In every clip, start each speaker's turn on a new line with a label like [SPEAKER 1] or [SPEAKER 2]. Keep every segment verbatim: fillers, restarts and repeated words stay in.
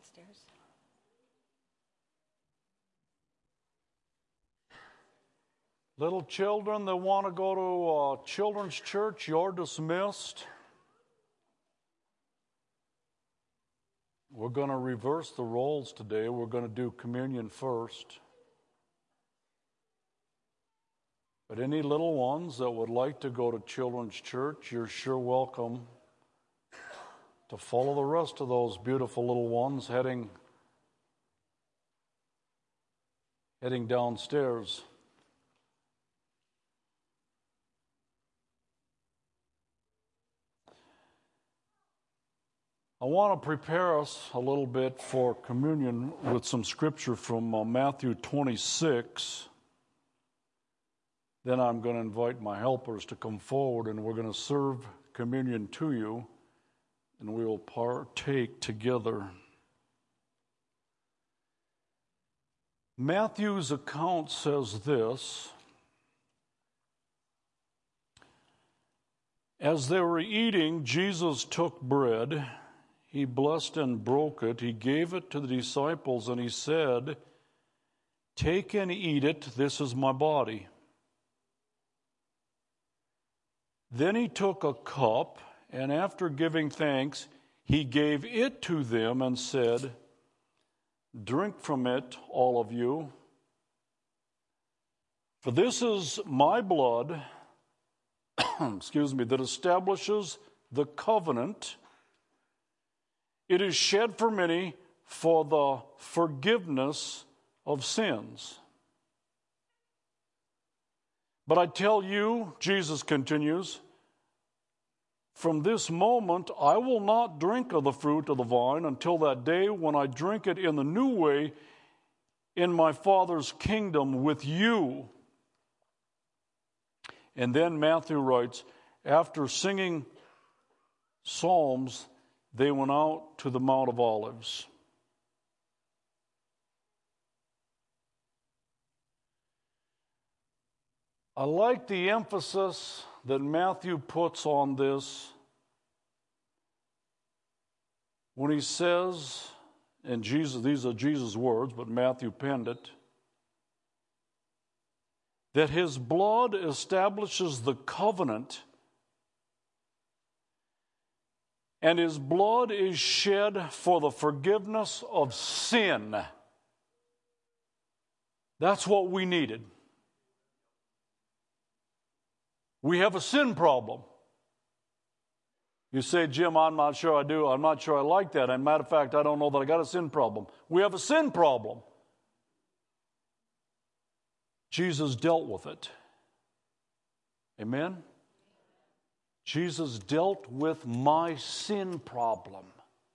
[SPEAKER 1] downstairs.
[SPEAKER 2] Little children that want to go to uh, children's church, you're dismissed. We're going to reverse the roles today. We're going to do communion first. But any little ones that would like to go to children's church, you're sure welcome to follow the rest of those beautiful little ones heading, heading downstairs. I want to prepare us a little bit for communion with some scripture from uh, Matthew twenty-six. Then I'm going to invite my helpers to come forward and we're going to serve communion to you and we will partake together. Matthew's account says this: as they were eating, Jesus took bread. He blessed and broke it. He gave it to the disciples and he said, "Take and eat it. This is my body." Then he took a cup and after giving thanks, he gave it to them and said, "Drink from it, all of you. For this is my blood, excuse me, that establishes the covenant. It is shed for many for the forgiveness of sins. But I tell you," Jesus continues, "from this moment I will not drink of the fruit of the vine until that day when I drink it in the new way in my Father's kingdom with you." And then Matthew writes, after singing psalms, they went out to the Mount of Olives. I like the emphasis that Matthew puts on this when he says, and Jesus, these are Jesus' words, but Matthew penned it, that his blood establishes the covenant and his blood is shed for the forgiveness of sin. That's what we needed. We have a sin problem. You say, "Jim, I'm not sure I do. I'm not sure I like that. And matter of fact, I don't know that I got a sin problem." We have a sin problem. Jesus dealt with it. Amen? Jesus dealt with my sin problem.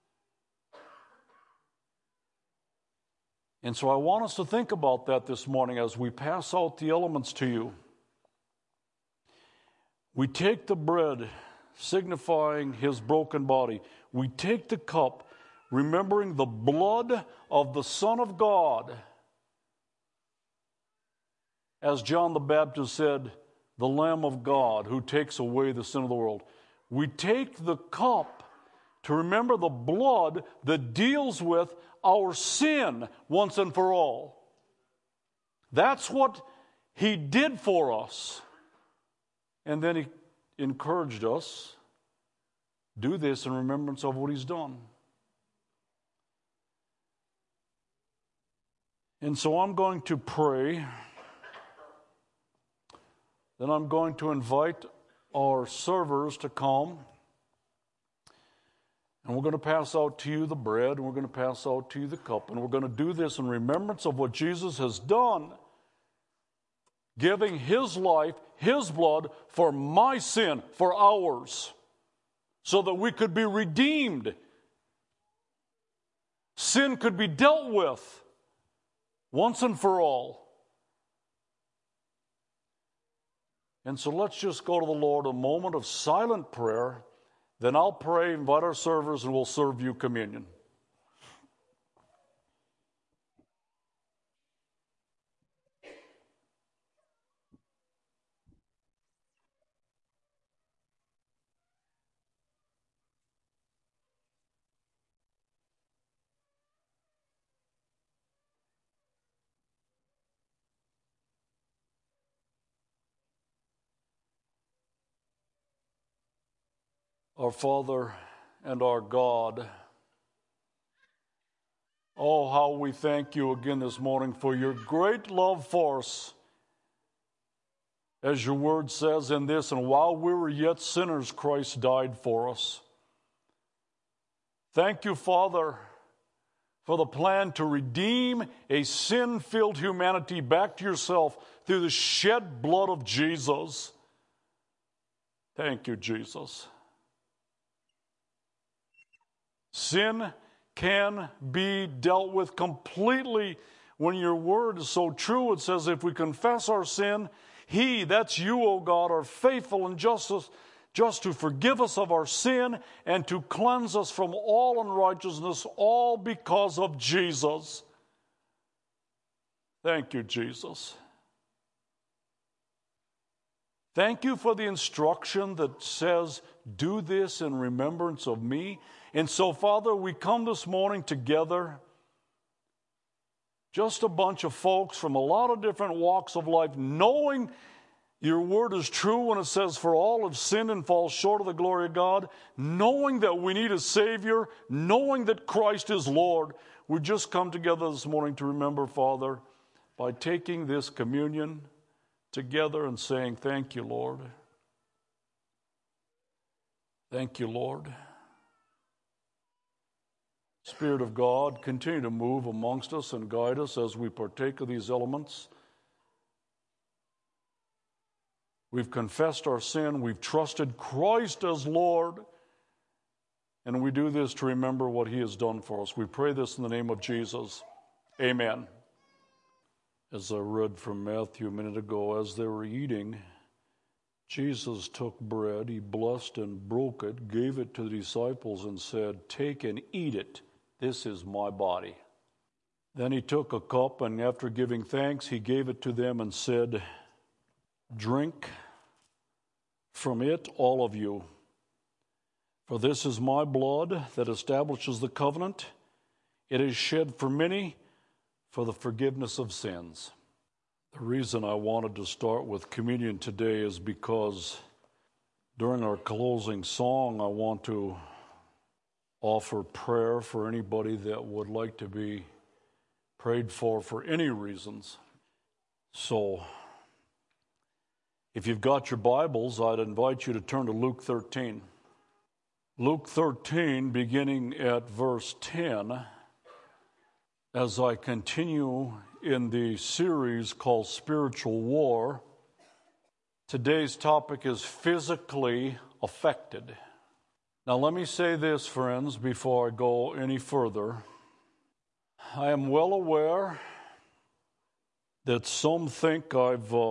[SPEAKER 2] And so I want us to think about that this morning as we pass out the elements to you. We take the bread, signifying his broken body. We take the cup, remembering the blood of the Son of God. As John the Baptist said, the Lamb of God who takes away the sin of the world. We take the cup to remember the blood that deals with our sin once and for all. That's what he did for us. And then he encouraged us, do this in remembrance of what he's done. And so I'm going to pray. Then I'm going to invite our servers to come. And we're going to pass out to you the bread, and we're going to pass out to you the cup. And we're going to do this in remembrance of what Jesus has done, giving his life, his blood, for my sin, for ours, so that we could be redeemed. Sin could be dealt with once and for all. And so let's just go to the Lord, a moment of silent prayer. Then I'll pray, invite our servers, and we'll serve you communion. Our Father and our God, oh, how we thank you again this morning for your great love for us. As your word says in this, and while we were yet sinners, Christ died for us. Thank you, Father, for the plan to redeem a sin-filled humanity back to yourself through the shed blood of Jesus. Thank you, Jesus. Sin can be dealt with completely when your word is so true. It says if we confess our sin, He, that's you, O God, are faithful and justice, just to forgive us of our sin and to cleanse us from all unrighteousness, all because of Jesus. Thank you, Jesus. Thank you for the instruction that says, do this in remembrance of me. And so, Father, we come this morning together, just a bunch of folks from a lot of different walks of life, knowing your word is true when it says, for all have sinned and fall short of the glory of God, knowing that we need a Savior, knowing that Christ is Lord. We just come together this morning to remember, Father, by taking this communion together and saying, thank you, Lord. Thank you, Lord. Spirit of God, continue to move amongst us and guide us as we partake of these elements. We've confessed our sin. We've trusted Christ as Lord. And we do this to remember what He has done for us. We pray this in the name of Jesus. Amen. As I read from Matthew a minute ago, as they were eating, Jesus took bread, He blessed and broke it, gave it to the disciples and said, take and eat it. This is my body. Then He took a cup, and after giving thanks, He gave it to them and said, drink from it, all of you. For this is my blood that establishes the covenant. It is shed for many for the forgiveness of sins. The reason I wanted to start with communion today is because during our closing song, I want to offer prayer for anybody that would like to be prayed for for any reasons. So, if you've got your Bibles, I'd invite you to turn to Luke thirteen. Luke thirteen, beginning at verse ten, as I continue in the series called Spiritual War. Today's topic is physically affected. Now let me say this, friends, before I go any further. I am well aware that some think I've uh,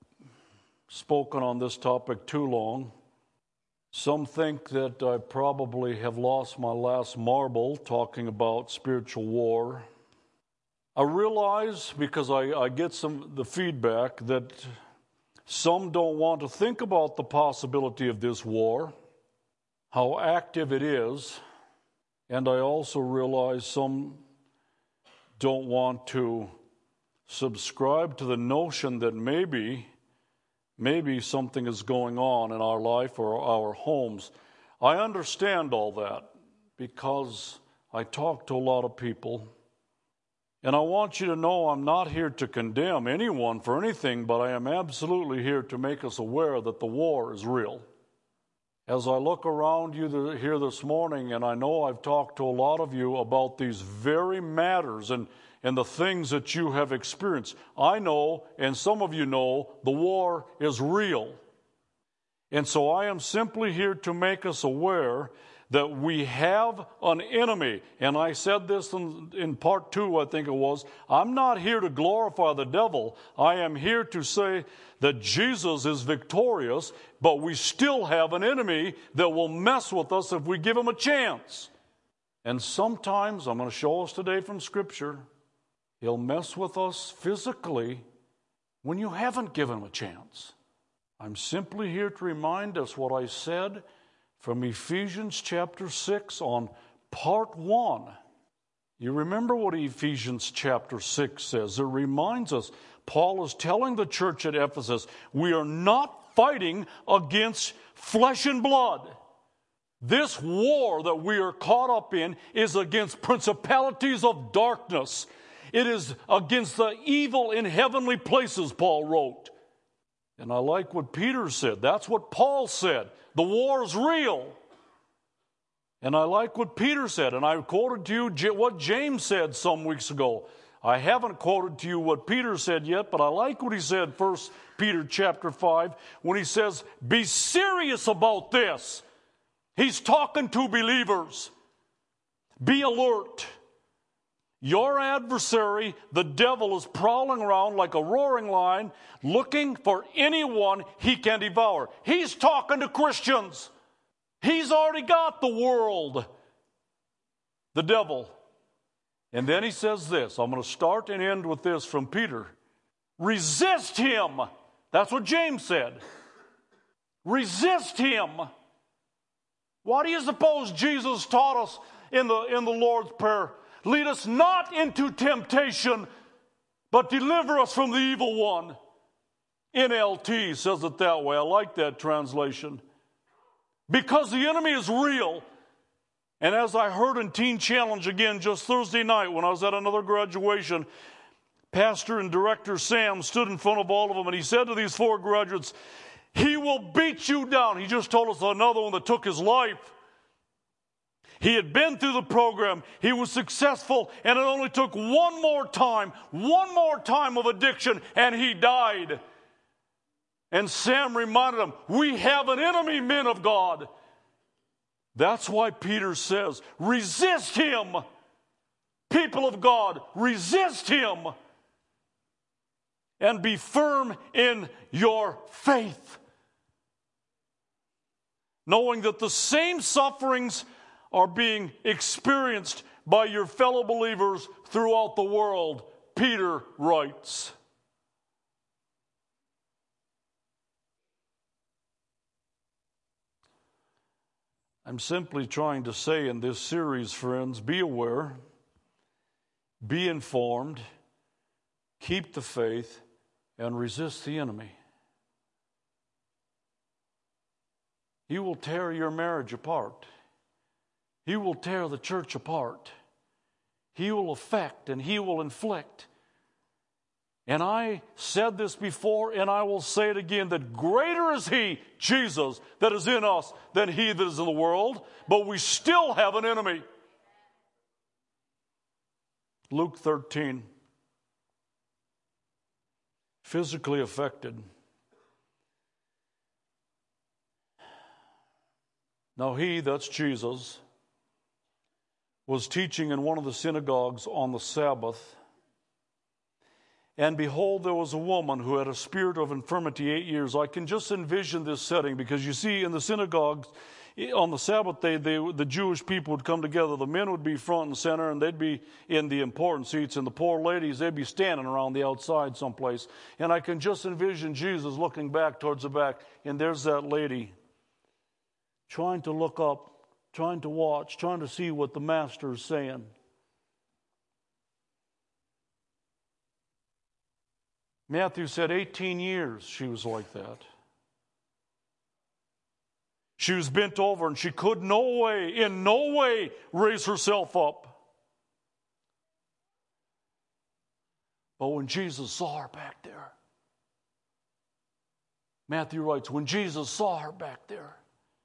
[SPEAKER 2] spoken on this topic too long. Some think that I probably have lost my last marble talking about spiritual war. I realize, because I, I get some the feedback, that some don't want to think about the possibility of this war, how active it is, and I also realize some don't want to subscribe to the notion that maybe, maybe something is going on in our life or our homes. I understand all that because I talk to a lot of people, and I want you to know I'm not here to condemn anyone for anything, but I am absolutely here to make us aware that the war is real. As I look around you here this morning, and I know I've talked to a lot of you about these very matters and, and the things that you have experienced, I know, and some of you know, the war is real. And so I am simply here to make us aware that we have an enemy. And I said this in, in part two, I think it was. I'm not here to glorify the devil. I am here to say that Jesus is victorious, but we still have an enemy that will mess with us if we give him a chance. And sometimes, I'm going to show us today from Scripture, he'll mess with us physically when you haven't given him a chance. I'm simply here to remind us what I said from Ephesians chapter six on part one. You remember what Ephesians chapter six says. It reminds us, Paul is telling the church at Ephesus, we are not fighting against flesh and blood, This war that we are caught up in is against principalities of darkness. It is against the evil in heavenly places, Paul wrote. And I like what Peter said. That's what Paul said. The war is real. And I like what Peter said. And I quoted to you what James said some weeks ago. I haven't quoted to you what Peter said yet, but I like what he said, First Peter chapter five, when he says, be serious about this. He's talking to believers. Be alert. Your adversary, the devil, is prowling around like a roaring lion, looking for anyone he can devour. He's talking to Christians. He's already got the world, the devil. And then he says this. I'm going to start and end with this from Peter. Resist him. That's what James said. Resist him. What do you suppose Jesus taught us in the, in the Lord's Prayer? Lead us not into temptation, but deliver us from the evil one. N L T says it that way. I like that translation. Because the enemy is real. And as I heard in Teen Challenge again just Thursday night when I was at another graduation, Pastor and Director Sam stood in front of all of them and he said to these four graduates, he will beat you down. He just told us another one that took his life. He had been through the program. He was successful, and it only took one more time, one more time of addiction, and he died. And Sam reminded him, we have an enemy, men of God. That's why Peter says, resist him. People of God, resist him. And be firm in your faith. Knowing that the same sufferings are being experienced by your fellow believers throughout the world, Peter writes. I'm simply trying to say in this series, friends, be aware, be informed, keep the faith, and resist the enemy. He will tear your marriage apart. He will tear the church apart. He will affect and he will inflict. And I said this before and I will say it again, that greater is he, Jesus, that is in us than he that is in the world. But we still have an enemy. Luke thirteen. Physically affected. Now he, that's Jesus, was teaching in one of the synagogues on the Sabbath. And behold, there was a woman who had a spirit of infirmity eight years. I can just envision this setting because you see in the synagogues, on the Sabbath day, they, the Jewish people would come together. The men would be front and center and they'd be in the important seats. And the poor ladies, they'd be standing around the outside someplace. And I can just envision Jesus looking back towards the back. And there's that lady trying to look up, trying to watch, trying to see what the master is saying. Matthew said eighteen years she was like that. She was bent over and she could no way, in no way, raise herself up. But when Jesus saw her back there, Matthew writes, when Jesus saw her back there,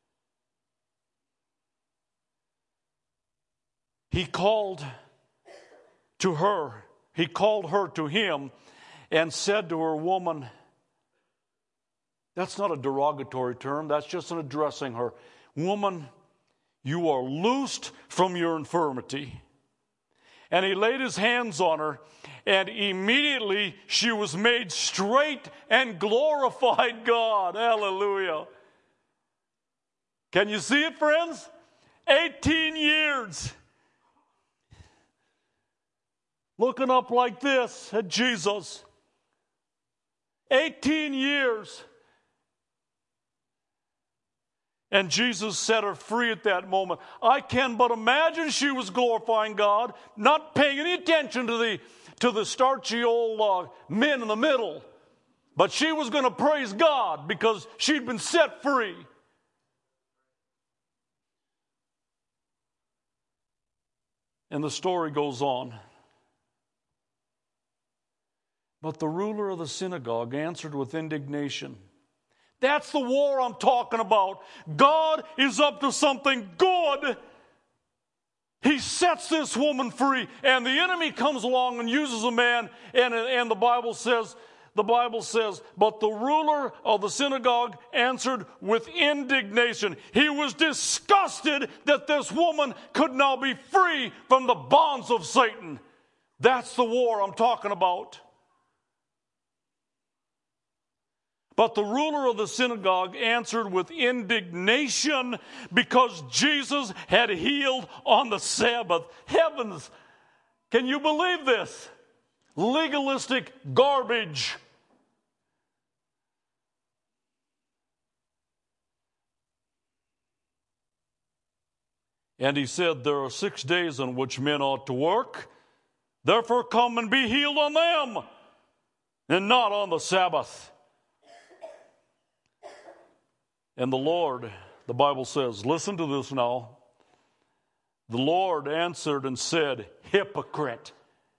[SPEAKER 2] he called to her, he called her to him and said to her, woman, that's not a derogatory term, that's just an addressing her. Woman, you are loosed from your infirmity. And he laid his hands on her, and immediately she was made straight and glorified God. Hallelujah. Can you see it, friends? eighteen years. Looking up like this at Jesus. eighteen years. And Jesus set her free at that moment. I can but imagine she was glorifying God, not paying any attention to the, to the starchy old uh, men in the middle. But she was going to praise God because she'd been set free. And the story goes on. But the ruler of the synagogue answered with indignation. That's the war I'm talking about. God is up to something good. He sets this woman free, and the enemy comes along and uses a man, and, and the Bible says, the Bible says, but the ruler of the synagogue answered with indignation. He was disgusted that this woman could now be free from the bonds of Satan. That's the war I'm talking about. But the ruler of the synagogue answered with indignation because Jesus had healed on the Sabbath. Heavens, can you believe this? Legalistic garbage. And he said, there are six days on which men ought to work. Therefore come and be healed on them, and not on the Sabbath. And the Lord, the Bible says, listen to this now. The Lord answered and said, hypocrite.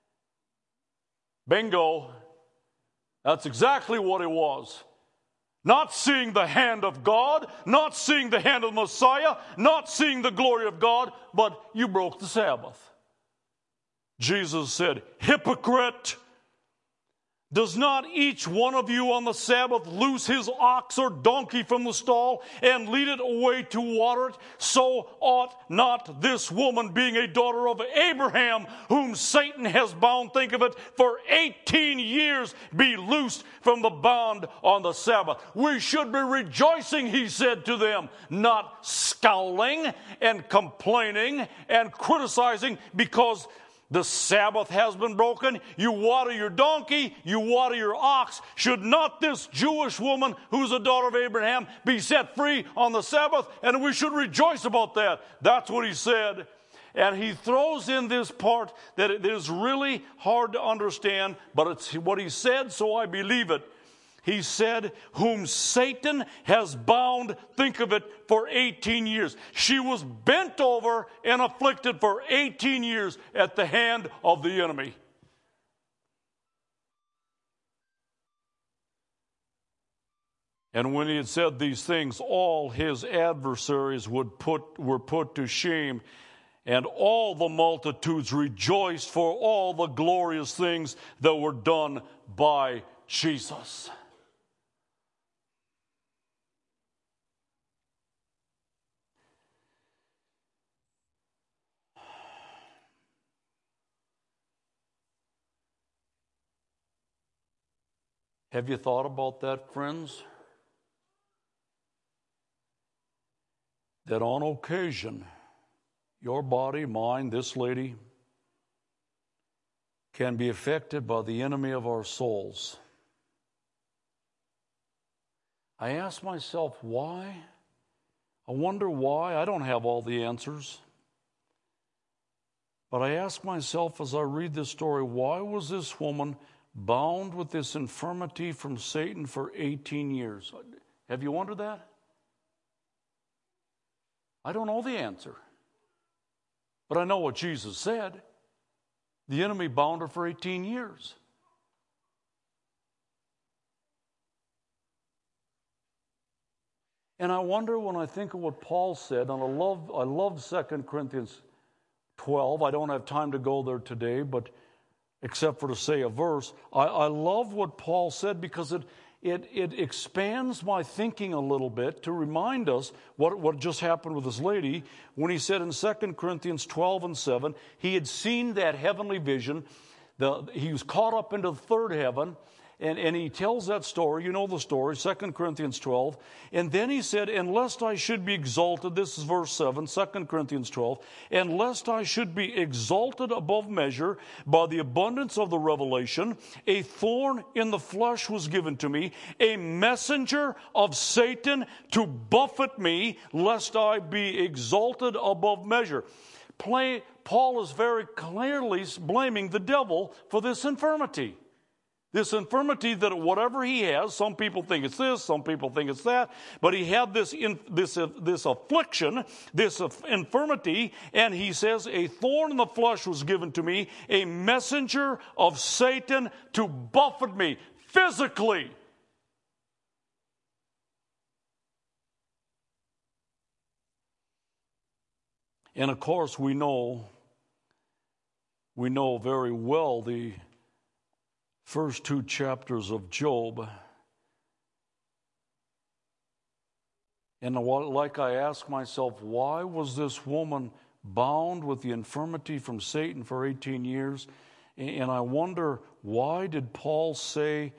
[SPEAKER 2] Bingo. That's exactly what it was. Not seeing the hand of God, not seeing the hand of the Messiah, not seeing the glory of God, but you broke the Sabbath. Jesus said, hypocrite. Does not each one of you on the Sabbath loose his ox or donkey from the stall and lead it away to water it? So ought not this woman, being a daughter of Abraham, whom Satan has bound, think of it, for eighteen years, be loosed from the bond on the Sabbath. We should be rejoicing, he said to them, not scowling and complaining and criticizing because the Sabbath has been broken. You water your donkey, you water your ox. Should not this Jewish woman, who's a daughter of Abraham, be set free on the Sabbath? And we should rejoice about that. That's what he said. And he throws in this part that it is really hard to understand, but it's what he said, so I believe it. He said, whom Satan has bound, think of it, for eighteen years. She was bent over and afflicted for eighteen years at the hand of the enemy. And when he had said these things, all his adversaries would put, were put to shame, and all the multitudes rejoiced for all the glorious things that were done by Jesus. Have you thought about that, friends? That on occasion, your body, mine, this lady, can be affected by the enemy of our souls. I ask myself, why? I wonder why. I don't have all the answers. But I ask myself as I read this story, why was this woman bound with this infirmity from Satan for eighteen years? Have you wondered that? I don't know the answer. But I know what Jesus said. The enemy bound her for eighteen years. And I wonder when I think of what Paul said, and I love, I love Second Corinthians twelve. I don't have time to go there today, but except for to say a verse. I, I love what Paul said because it, it, it expands my thinking a little bit to remind us what, what just happened with this lady when he said in Second Corinthians twelve and seven, he had seen that heavenly vision. The, he was caught up into the third heaven. And, and he tells that story, you know the story, Second Corinthians twelve. And then he said, and lest I should be exalted, this is verse seven, Second Corinthians twelve, and lest I should be exalted above measure by the abundance of the revelation, a thorn in the flesh was given to me, a messenger of Satan to buffet me, lest I be exalted above measure. Play, Paul is very clearly blaming the devil for this infirmity. This infirmity that whatever he has, some people think it's this, some people think it's that, but he had this in, this uh, this affliction, this uh, infirmity, and he says, a thorn in the flesh was given to me, a messenger of Satan to buffet me physically. And of course, we know, we know very well the first two chapters of Job. And like I ask myself, why was this woman bound with the infirmity from Satan for eighteen years? And I wonder, why did Paul say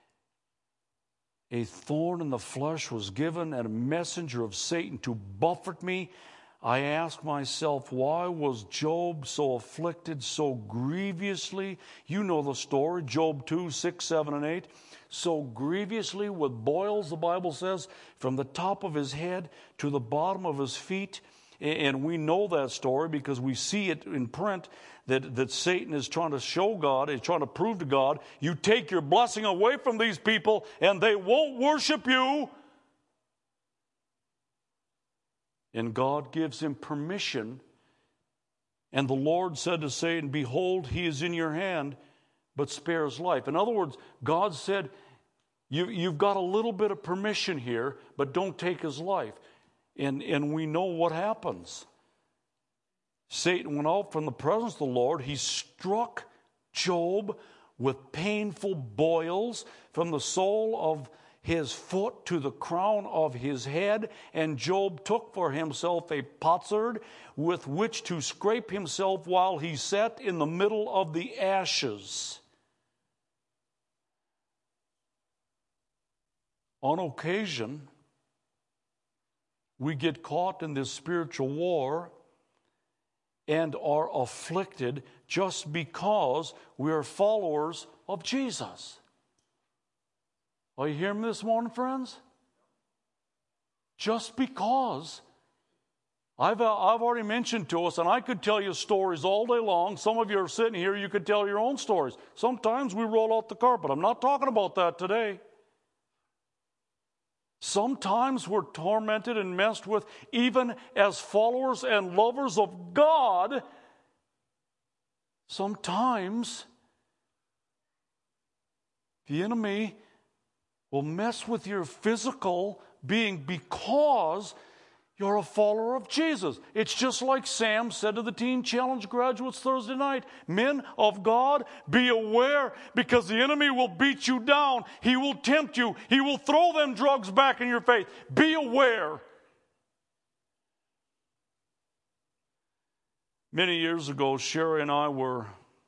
[SPEAKER 2] a thorn in the flesh was given and a messenger of Satan to buffet me? I ask myself, why was Job so afflicted so grievously? You know the story, Job two, six, seven, and eight. So grievously with boils, the Bible says, from the top of his head to the bottom of his feet. And we know that story because we see it in print that, that Satan is trying to show God, is trying to prove to God, you take your blessing away from these people and they won't worship you. And God gives him permission. And the Lord said to Satan, behold, he is in your hand, but spare his life. In other words, God said, you, you've got a little bit of permission here, but don't take his life. And, and we know what happens. Satan went out from the presence of the Lord. He struck Job with painful boils from the sole of his foot to the crown of his head, and Job took for himself a potsherd with which to scrape himself while he sat in the middle of the ashes. On occasion, we get caught in this spiritual war and are afflicted just because we are followers of Jesus. Are you hearing me this morning, friends? Just because. I've, uh, I've already mentioned to us, and I could tell you stories all day long. Some of you are sitting here, you could tell your own stories. Sometimes we roll out the carpet. I'm not talking about that today. Sometimes we're tormented and messed with, even as followers and lovers of God. Sometimes the enemy will mess with your physical being because you're a follower of Jesus. It's just like Sam said to the Teen Challenge graduates Thursday night. Men of God, be aware, because the enemy will beat you down. He will tempt you. He will throw them drugs back in your face. Be aware. Many years ago, Sherry and I were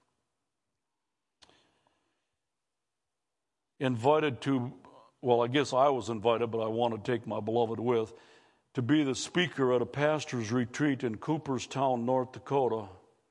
[SPEAKER 2] invited to, well, I guess I was invited, but I wanted to take my beloved with, to be the speaker at a pastor's retreat in Cooperstown, North Dakota.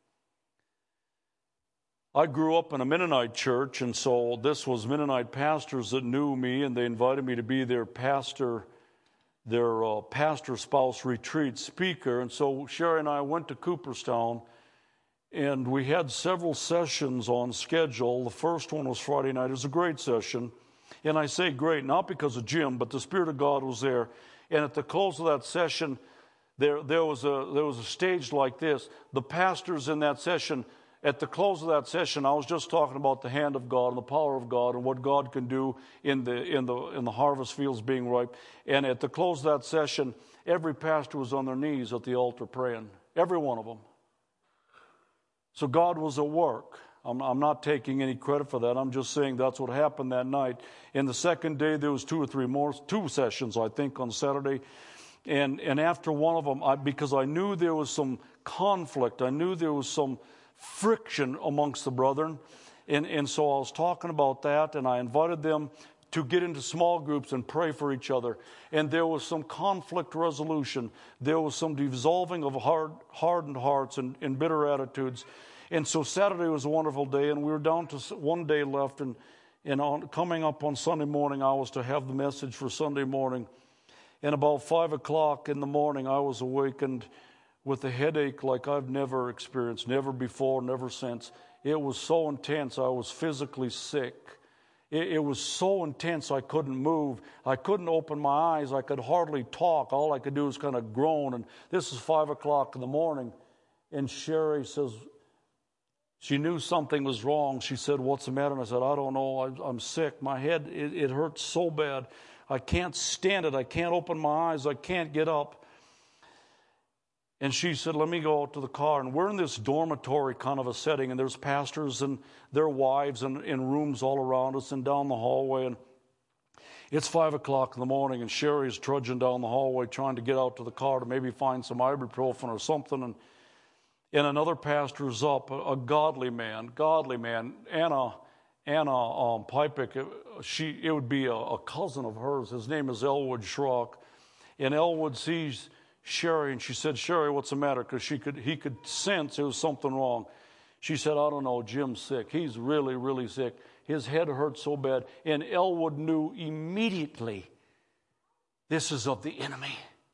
[SPEAKER 2] I grew up in a Mennonite church, and so this was Mennonite pastors that knew me, and they invited me to be their pastor, their uh, pastor spouse retreat speaker. And so Sherry and I went to Cooperstown, and we had several sessions on schedule. The first one was Friday night. It was a great session. And I say great, not because of Jim, but the Spirit of God was there. And at the close of that session, there, there, was a, there was a stage like this. The pastors in that session, at the close of that session, I was just talking about the hand of God and the power of God and what God can do in the, in the, in the harvest fields being ripe. And at the close of that session, every pastor was on their knees at the altar praying. Every one of them. So God was at work. I'm, I'm not taking any credit for that. I'm just saying that's what happened that night. And the second day, there was two or three more, two sessions, I think, on Saturday. And and after one of them, I, because I knew there was some conflict, I knew there was some friction amongst the brethren. And, and so I was talking about that, and I invited them to get into small groups and pray for each other. And there was some conflict resolution. There was some dissolving of hard, hardened hearts and, and bitter attitudes. And so Saturday was a wonderful day, and we were down to one day left. And, and on, coming up on Sunday morning, I was to have the message for Sunday morning. And about five o'clock in the morning, I was awakened with a headache like I've never experienced, never before, never since. It was so intense, I was physically sick. It, it was so intense I couldn't move. I couldn't open my eyes. I could hardly talk. All I could do was kind of groan. And this is five o'clock in the morning. And Sherry says, she knew something was wrong. She said, "What's the matter?" And I said, "I don't know. I, I'm sick. My head, it, it hurts so bad. I can't stand it. I can't open my eyes. I can't get up." And she said, "Let me go out to the car." And we're in this dormitory kind of a setting, and there's pastors and their wives and in rooms all around us and down the hallway. And it's five o'clock in the morning, and Sherry's trudging down the hallway trying to get out to the car to maybe find some ibuprofen or something. And And another pastor's up, a, a godly man, godly man, Anna, Anna um, Pipik. She, it would be a, a cousin of hers. His name is Elwood Schrock. And Elwood sees Sherry, and she said, "Sherry, what's the matter?" Because she could, he could sense there was something wrong. She said, "I don't know, Jim's sick. He's really, really sick. His head hurts so bad." And Elwood knew immediately, this is of the enemy.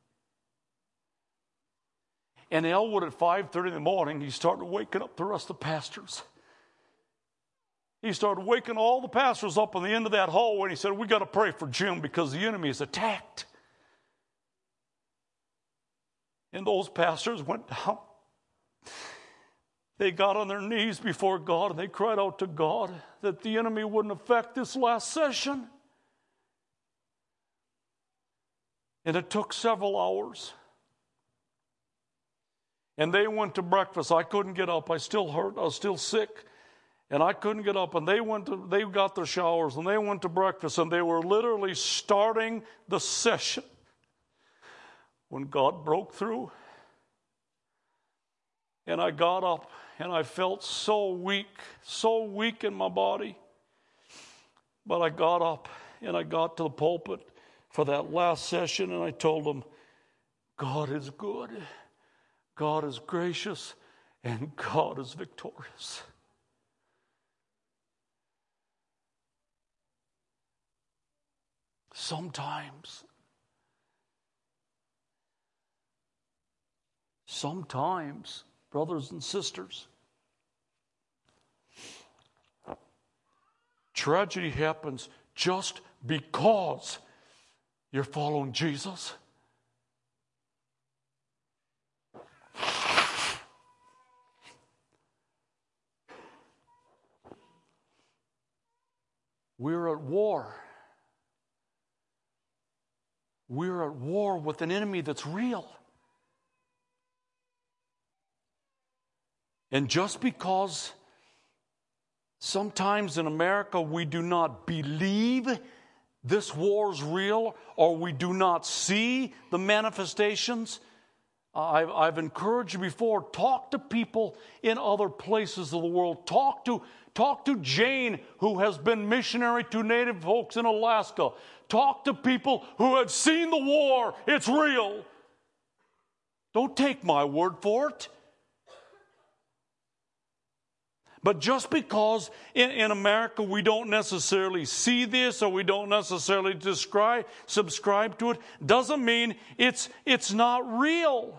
[SPEAKER 2] And Elwood at five thirty in the morning, he started waking up the rest of the pastors. He started waking all the pastors up on the end of that hallway, and he said, "We got to pray for Jim because the enemy is attacked." And those pastors went down. They got on their knees before God, and they cried out to God that the enemy wouldn't affect this last session. And it took several hours. And they went to breakfast. I couldn't get up. I still hurt. I was still sick. And I couldn't get up. And they went to, they got their showers and they went to breakfast. And they were literally starting the session when God broke through. And I got up and I felt so weak, so weak in my body. But I got up and I got to the pulpit for that last session, and I told them, God is good. God is gracious, and God is victorious. Sometimes, sometimes, brothers and sisters, tragedy happens just because you're following Jesus. We're at war. We're at war with an enemy that's real. And just because sometimes in America we do not believe this war's real, or we do not see the manifestations, I've, I've encouraged you before, talk to people in other places of the world. Talk to Talk to Jane, who has been missionary to Native folks in Alaska. Talk to people who have seen the war. It's real. Don't take my word for it. But just because in, in America we don't necessarily see this, or we don't necessarily describe, subscribe to it, doesn't mean it's, it's not real.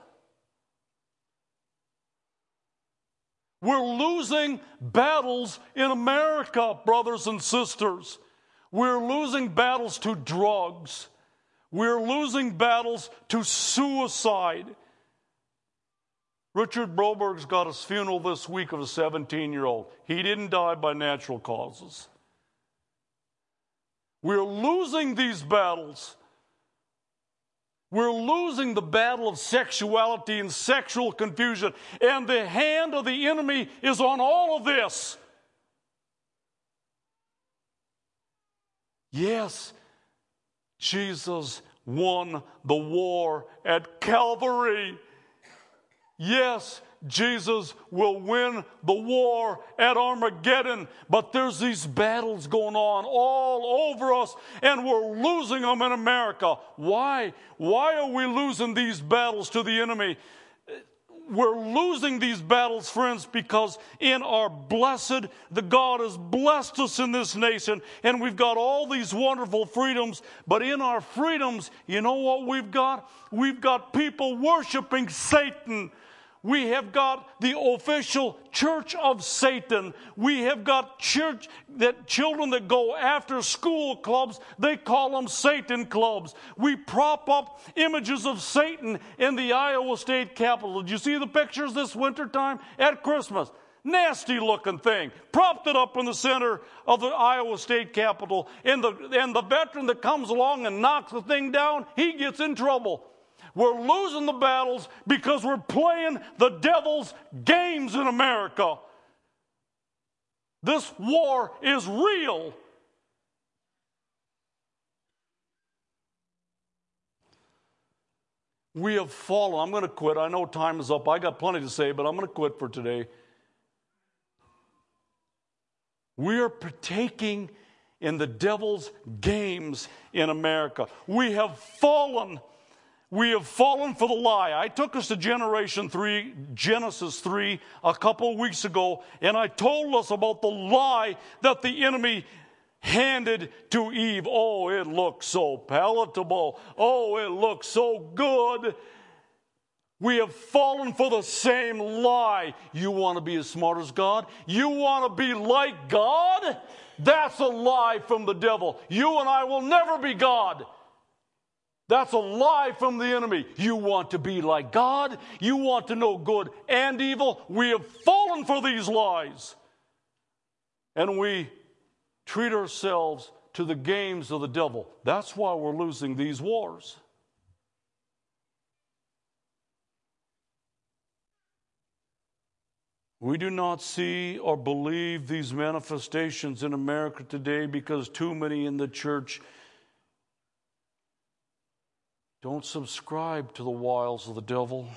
[SPEAKER 2] We're losing battles in America, brothers and sisters. We're losing battles to drugs. We're losing battles to suicide. Richard Broberg's got his funeral this week of a seventeen-year-old. He didn't die by natural causes. We're losing these battles. We're losing the battle of sexuality and sexual confusion. And the hand of the enemy is on all of this. Yes, Jesus won the war at Calvary. Yes, Jesus will win the war at Armageddon, but there's these battles going on all over us, and we're losing them in America. Why? Why are we losing these battles to the enemy? We're losing these battles, friends, because in our blessed, the God has blessed us in this nation, and we've got all these wonderful freedoms, but in our freedoms, you know what we've got? We've got people worshiping Satan. We have got the official church of Satan. We have got church that children that go after school clubs, they call them Satan clubs. We prop up images of Satan in the Iowa State Capitol. Did you see the pictures this wintertime at Christmas? Nasty looking thing. Propped it up in the center of the Iowa State Capitol. And the, and the veteran that comes along and knocks the thing down, he gets in trouble. We're losing the battles because we're playing the devil's games in America. This war is real. We have fallen. I'm going to quit. I know time is up. I got plenty to say, but I'm going to quit for today. We are partaking in the devil's games in America. We have fallen. We have fallen for the lie. I took us to Generation three, Genesis three, a couple of weeks ago, and I told us about the lie that the enemy handed to Eve. Oh, it looked so palatable. Oh, it looked so good. We have fallen for the same lie. You want to be as smart as God? You want to be like God? That's a lie from the devil. You and I will never be God. That's a lie from the enemy. You want to be like God? You want to know good and evil? We have fallen for these lies. And we treat ourselves to the games of the devil. That's why we're losing these wars. We do not see or believe these manifestations in America today because too many in the church don't subscribe to the wiles of the devil.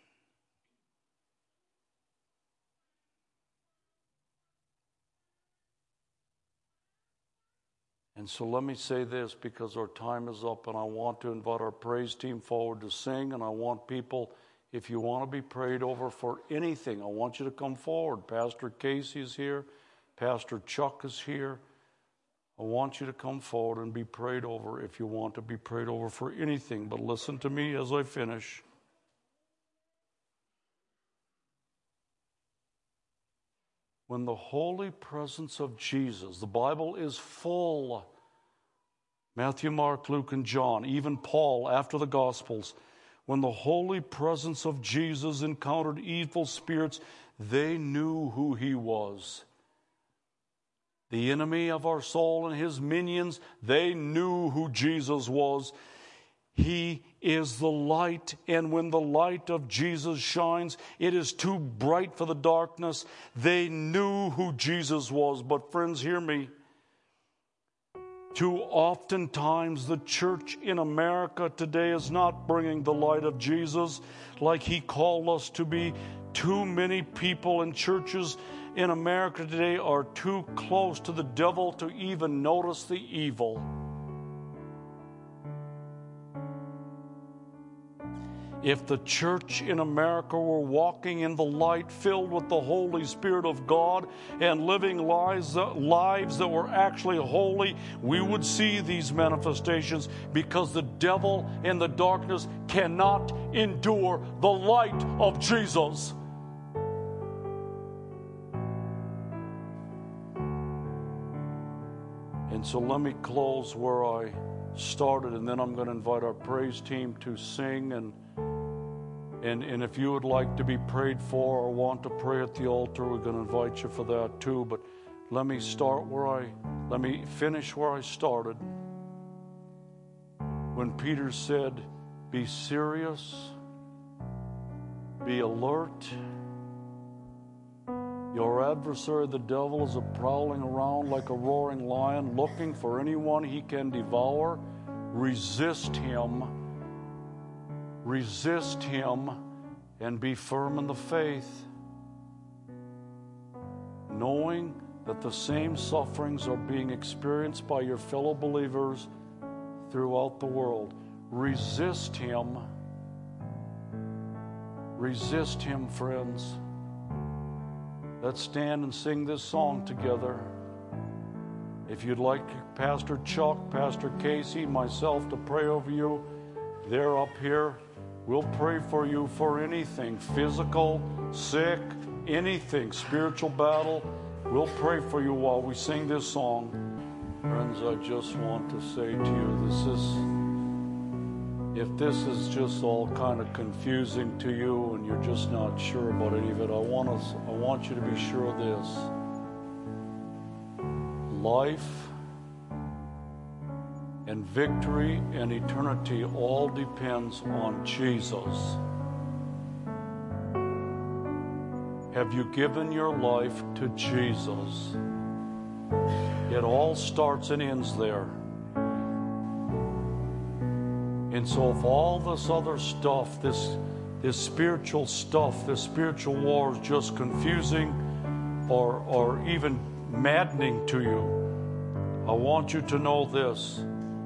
[SPEAKER 2] And so let me say this, because our time is up, and I want to invite our praise team forward to sing, and I want people, if you want to be prayed over for anything, I want you to come forward. Pastor Casey is here. Pastor Chuck is here. I want you to come forward and be prayed over if you want to be prayed over for anything. But listen to me as I finish. When the holy presence of Jesus, the Bible is full. Matthew, Mark, Luke, and John, even Paul after the Gospels. When the holy presence of Jesus encountered evil spirits, they knew who he was. The enemy of our soul and his minions, they knew who Jesus was. He is the light, and when the light of Jesus shines, it is too bright for the darkness. They knew who Jesus was. But friends, hear me. Too oftentimes the church in America today is not bringing the light of Jesus like he called us to be. Too many people in churches in America today are too close to the devil to even notice the evil. If the church in America were walking in the light, filled with the Holy Spirit of God and living lives, lives that were actually holy, we would see these manifestations, because the devil in the darkness cannot endure the light of Jesus. And so let me close where I started, and then I'm going to invite our praise team to sing. And And, and if you would like to be prayed for or want to pray at the altar, we're going to invite you for that too. But let me start where I, let me finish where I started. When Peter said, be serious, be alert. Your adversary, the devil, is a prowling around like a roaring lion, looking for anyone he can devour. Resist him. Resist him and be firm in the faith, knowing that the same sufferings are being experienced by your fellow believers throughout the world. Resist him. Resist him, friends. Let's stand and sing this song together. If you'd like Pastor Chuck, Pastor Casey, myself to pray over you, they're up here. We'll pray for you for anything, physical, sick, anything, spiritual battle. We'll pray for you while we sing this song. Friends, I just want to say to you, this is, if this is just all kind of confusing to you and you're just not sure about any of it, I want us, I want you to be sure of this. Life and victory and eternity all depends on Jesus. Have you given your life to Jesus? It all starts and ends there. And so if all this other stuff, this, this spiritual stuff, this spiritual war is just confusing or, or even maddening to you, I want you to know this.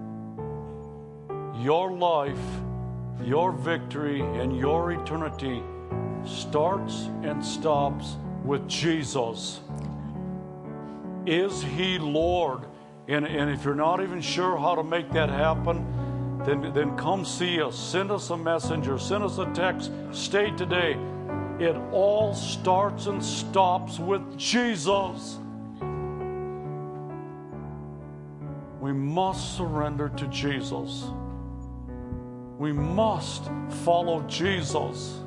[SPEAKER 2] Your life, your victory, and your eternity starts and stops with Jesus. Is He Lord? And, and if you're not even sure how to make that happen, then, then come see us. Send us a messenger. Send us a text. Stay today. It all starts and stops with Jesus. We must surrender to Jesus. We must follow Jesus.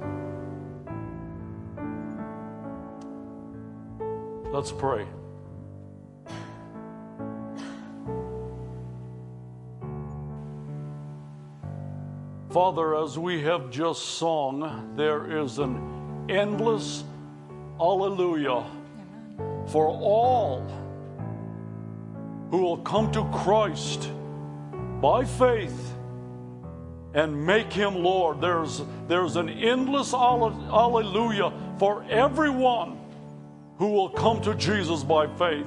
[SPEAKER 2] Let's pray. Father, as we have just sung, there is an endless hallelujah for all who will come to Christ by faith and make Him Lord. There's, there's an endless hallelujah for everyone who will come to Jesus by faith.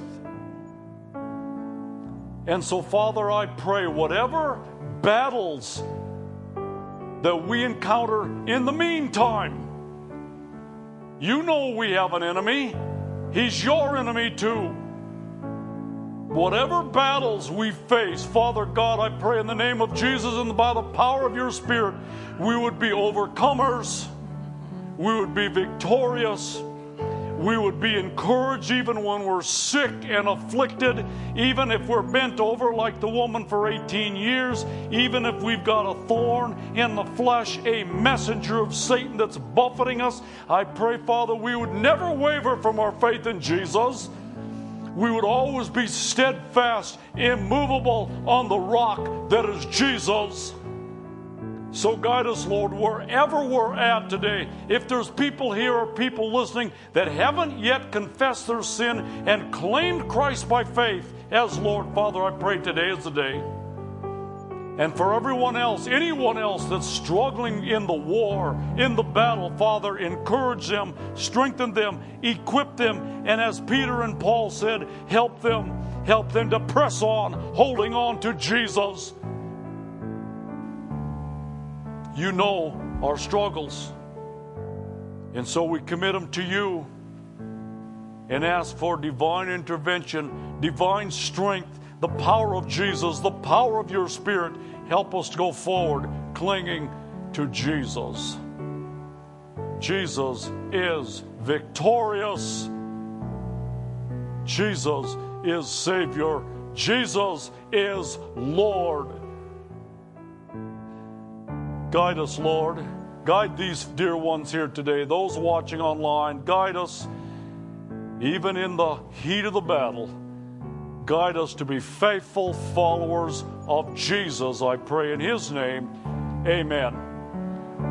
[SPEAKER 2] And so, Father, I pray whatever battles that we encounter in the meantime, you know we have an enemy. He's your enemy too. Whatever battles we face, Father God, I pray in the name of Jesus and by the power of your Spirit, we would be overcomers. We would be victorious. We would be encouraged even when we're sick and afflicted, even if we're bent over like the woman for eighteen years, even if we've got a thorn in the flesh, a messenger of Satan that's buffeting us. I pray, Father, we would never waver from our faith in Jesus. We would always be steadfast, immovable on the rock that is Jesus. So guide us, Lord, wherever we're at today. If there's people here or people listening that haven't yet confessed their sin and claimed Christ by faith as Lord, Father, I pray today is the day. And for everyone else, anyone else that's struggling in the war, in the battle, Father, encourage them, strengthen them, equip them, and as Peter and Paul said, help them, help them to press on, holding on to Jesus. You know our struggles, and so we commit them to you and ask for divine intervention, divine strength, the power of Jesus, the power of your Spirit. Help us to go forward, clinging to Jesus. Jesus is victorious. Jesus is Savior. Jesus is Lord. Guide us, Lord. Guide these dear ones here today, those watching online. Guide us even in the heat of the battle. Guide us to be faithful followers of Jesus, I pray in His name. Amen.